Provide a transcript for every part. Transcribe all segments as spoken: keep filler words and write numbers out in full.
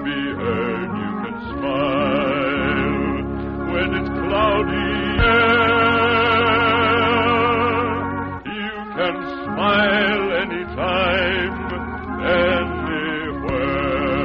beheld you can smile when it's cloudy air. You can smile anytime, anywhere.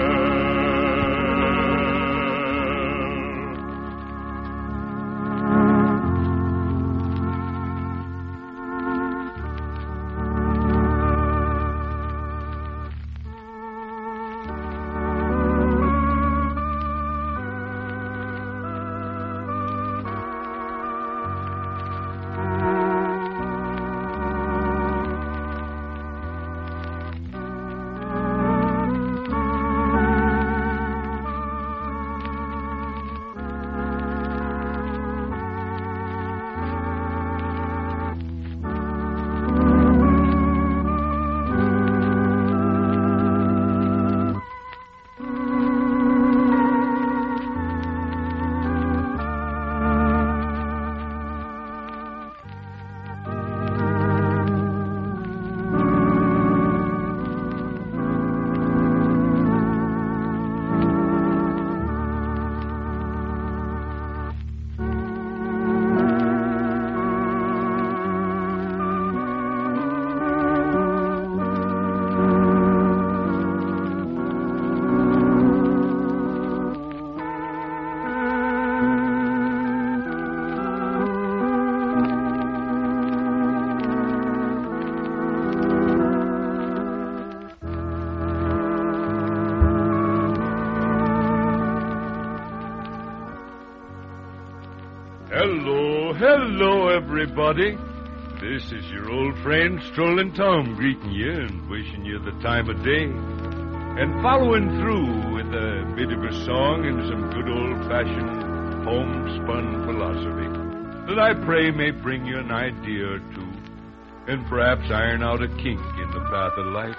Hello, hello, everybody. This is your old friend, Strolling Tom, greeting you and wishing you the time of day. And following through with a bit of a song and some good old-fashioned homespun philosophy that I pray may bring you an idea or two and perhaps iron out a kink in the path of life.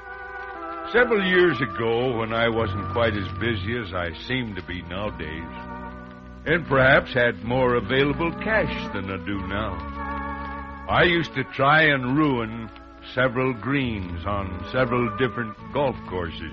Several years ago, when I wasn't quite as busy as I seem to be nowadays, and perhaps had more available cash than I do now, I used to try and ruin several greens on several different golf courses.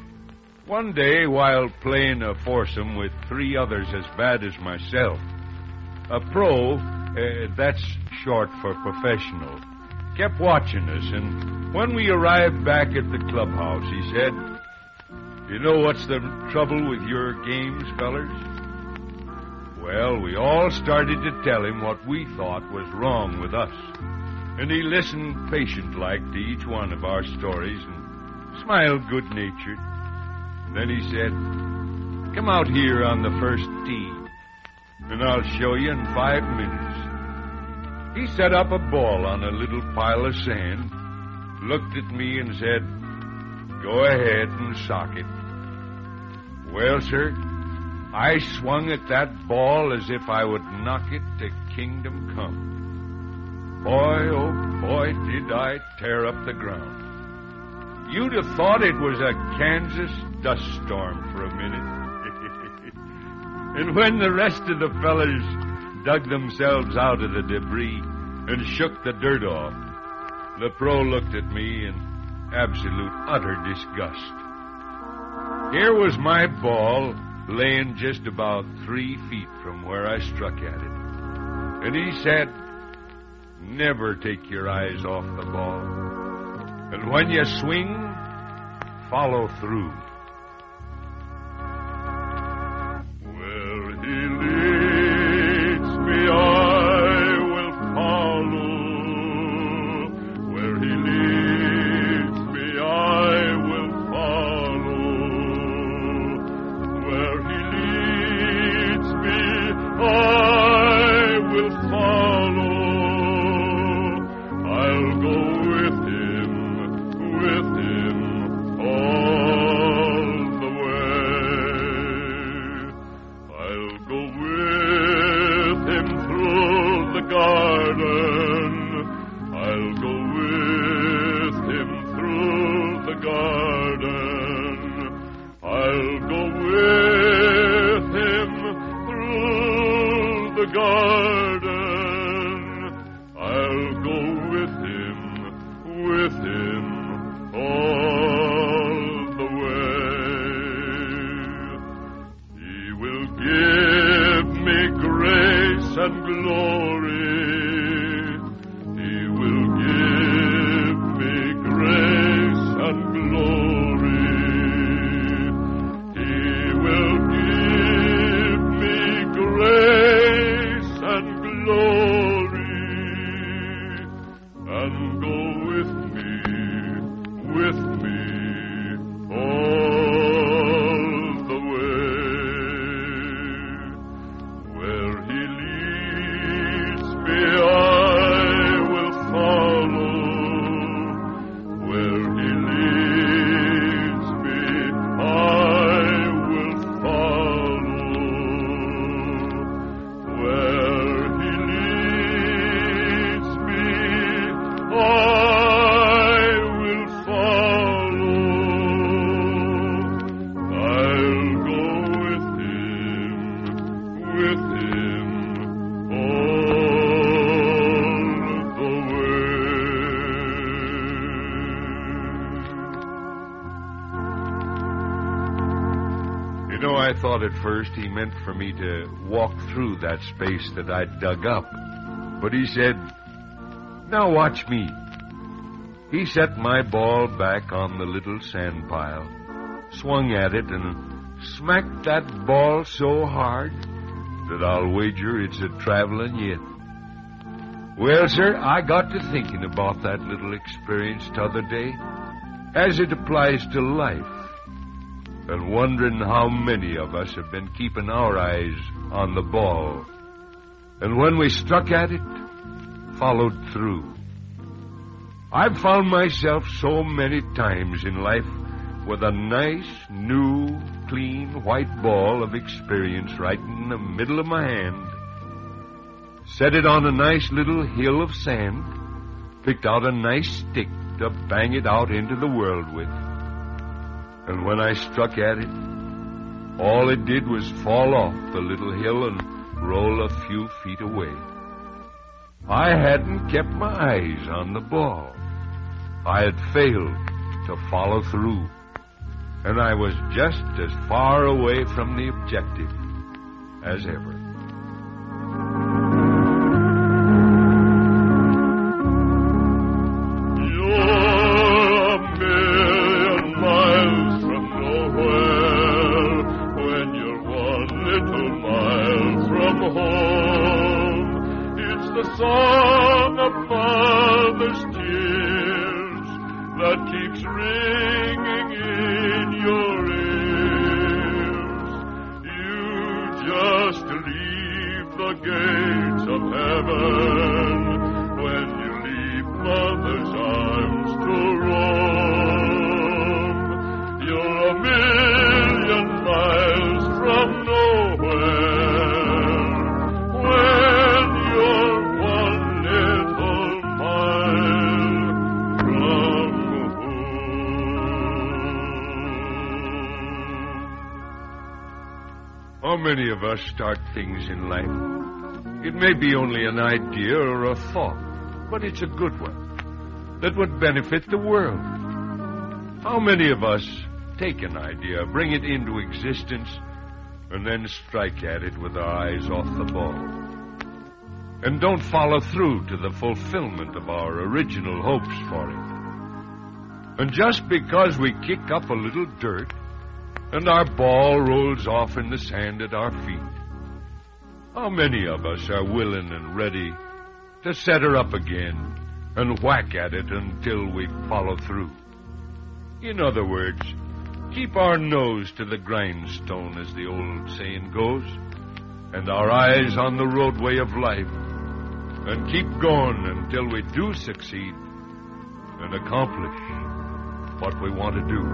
One day, while playing a foursome with three others as bad as myself, a pro, uh, that's short for professional, kept watching us, and when we arrived back at the clubhouse, he said, "You know what's the trouble with your games, fellers?" Well, we all started to tell him what we thought was wrong with us. And he listened patient-like to each one of our stories and smiled good-natured. Then he said, "Come out here on the first tee, and I'll show you in five minutes." He set up a ball on a little pile of sand, looked at me and said, "Go ahead and sock it." Well, sir, I swung at that ball as if I would knock it to kingdom come. Boy, oh boy, did I tear up the ground. You'd have thought it was a Kansas dust storm for a minute. And when the rest of the fellers dug themselves out of the debris and shook the dirt off, the pro looked at me in absolute utter disgust. Here was my ball laying just about three feet from where I struck at it. And he said, "Never take your eyes off the ball. And when you swing, follow through." Where he leads me, I will follow. Where he leads me, I will follow. Where he leads me, I will follow. I'll go with him, with him all the way. I'll go with him through the garden. I'll go with him through the garden. I'll go with him through the garden. I'll go with him, with him all the way. and glory. He will give me grace and glory. He will give me grace and glory, and go with me, with me all the way. Where he leads me, I will follow. Where he leads me, I will follow. Where he leads me, I will follow. I'll go with him, with him all the way. You know, I thought at first he meant for me to walk through that space that I'd dug up. But he said, "Now watch me." He set my ball back on the little sand pile, swung at it, and smacked that ball so hard that I'll wager it's a traveling yet. Well, sir, I got to thinking about that little experience t'other day as it applies to life, and wondering how many of us have been keeping our eyes on the ball, and when we struck at it, followed through. I've found myself so many times in life with a nice, new, clean, white ball of experience right in the middle of my hand, set it on a nice little hill of sand, picked out a nice stick to bang it out into the world with. And when I struck at it, all it did was fall off the little hill and roll a few feet away. I hadn't kept my eyes on the ball. I had failed to follow through, and I was just as far away from the objective as ever. Song of mother's tears that keeps ringing in your ears. You just leave the gates of heaven when you leave mother's arms to roam. You're a million miles from nowhere. How many of us start things in life? It may be only an idea or a thought, but it's a good one that would benefit the world. How many of us take an idea, bring it into existence, and then strike at it with our eyes off the ball, and don't follow through to the fulfillment of our original hopes for it? And just because we kick up a little dirt and our ball rolls off in the sand at our feet, how many of us are willing and ready to set her up again and whack at it until we follow through? In other words, keep our nose to the grindstone, as the old saying goes, and our eyes on the roadway of life, and keep going until we do succeed and accomplish what we want to do.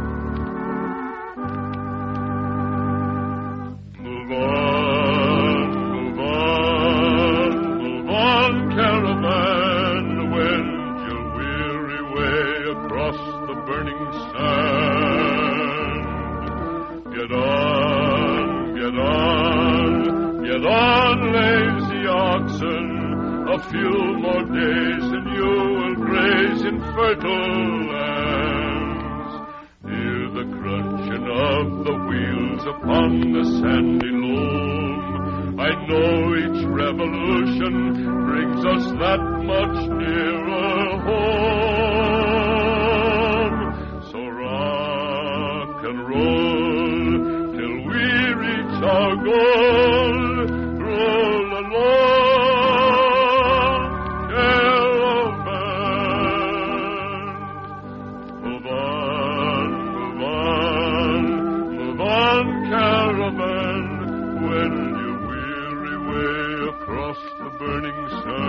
Move on, move on, move on, caravan, wend your weary way across the burning sand. Get on, get on, get on, lazy oxen, a few more days and you will graze in fertile lands. Hear the crunching of the wheels upon the sandy loam I know each revolution brings us that much nearer home. So rock and roll till we reach our goal. Roll along, caravan. Move on, move on, move on, caravan. Wend your weary way across the burning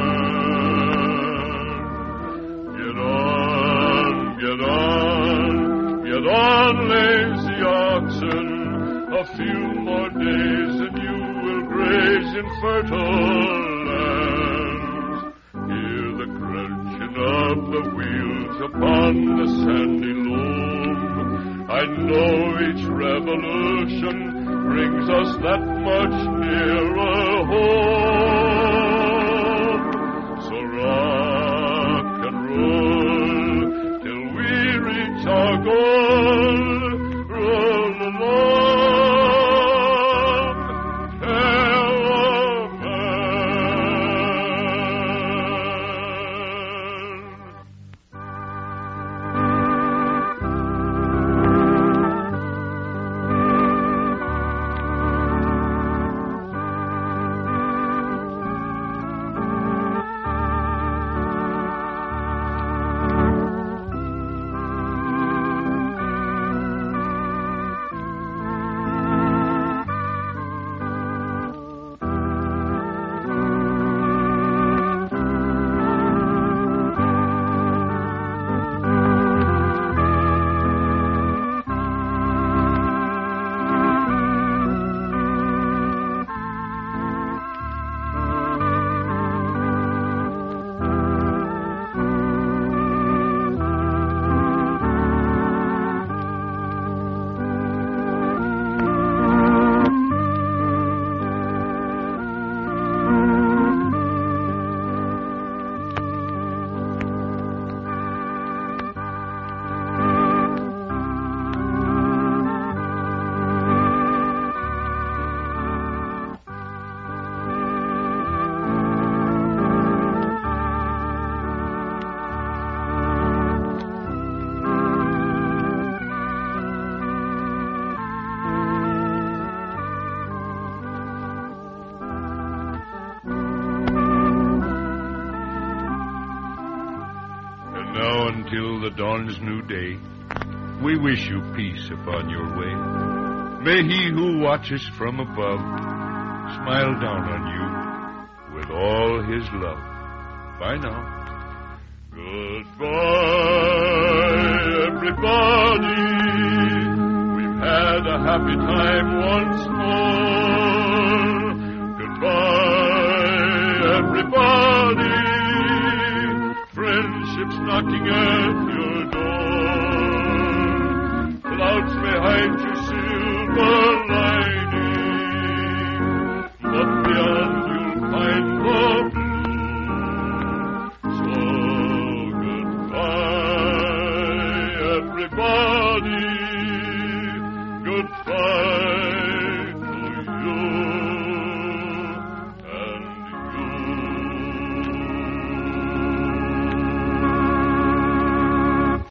sand. Get on, get on, get on, lazy oxen. A few more days and you will graze in fertile lands. Hear the crunching of the wheels upon the sandy loam. I know each revolution brings us that much nearer home. So rock and roll till we reach our goal. Roll along, until the dawn's new day, we wish you peace upon your way. May he who watches from above smile down on you with all his love. Bye now. Goodbye, everybody. We've had a happy time once more. Goodbye, everybody. Friendship's knocking at